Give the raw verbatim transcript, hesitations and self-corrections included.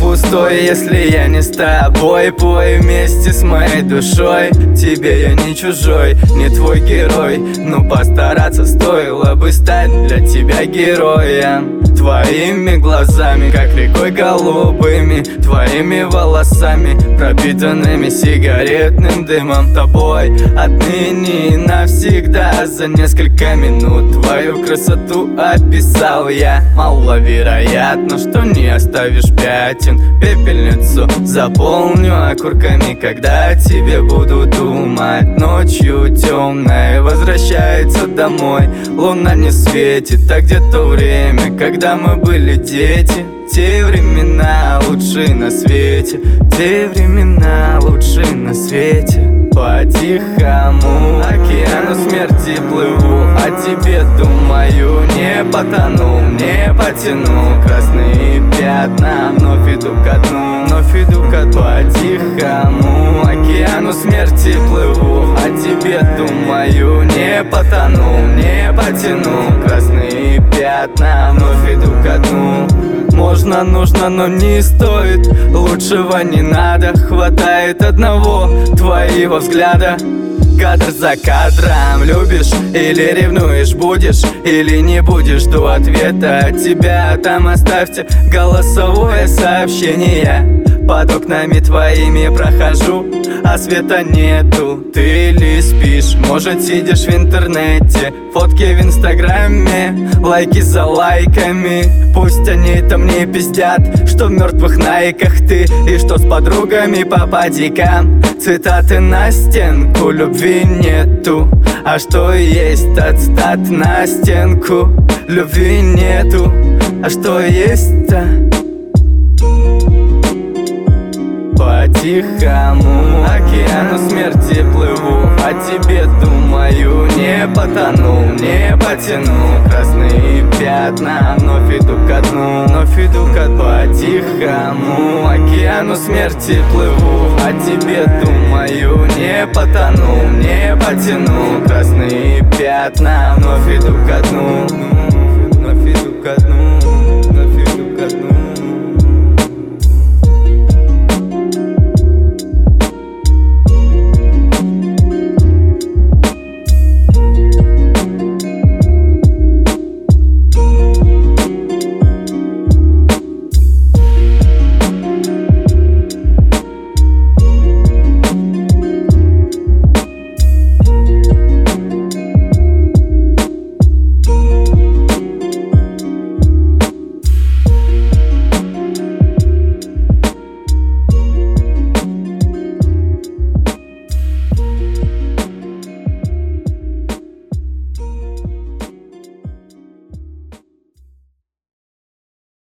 пустой, если я не с тобой. Пой вместе с моей душой, тебе я не чужой, не твой герой. Но постараться стоило бы стать для тебя героем. Твоими глазами, как рекой голубыми, твоими волосами, пропитанными сигаретным дымом. Тобой отныне и навсегда, за несколько минут твою красоту описал я. Маловероятно, что не оставишь пятен, пепельницу заполню окурками, когда о тебе буду думать. Ночью темной возвращается домой, луна не светит, а где то время, когда мы были дети. Те времена лучшие на свете, те времена лучшие на свете. По-тихому океану смерти плыву, о тебе думаю, не потону, не потяну. Красные пятна, вновь иду ко дну, вновь иду ко дну. По-тихому океану смерти плыву, о тебе думаю, не потону, не потяну. Красные пятна, вновь иду ко дну. Можно, нужно, но не стоит, лучшего не надо. Хватает одного твоего взгляда. Кадр за кадром, любишь или ревнуешь, будешь или не будешь, жду ответа от тебя. Там оставьте голосовое сообщение. Под окнами твоими прохожу, а света нету. Ты ли спишь, может сидишь в интернете, фотки в инстаграме, лайки за лайками. Пусть они там не пиздят, что в мертвых найках ты, и что с подругами по падикам. Цитаты на стенку, любви нету, а что есть ацтат на стенку. Любви нету, а что есть-то? По-тихому океану смерти плыву, о тебе думаю, не потону, не потяну. Красные пятна, вновь иду ко дну, вновь иду ко дну. По-тихому океану смерти плыву, о тебе думаю, не потону, не потяну. Красные пятна, вновь иду ко дну.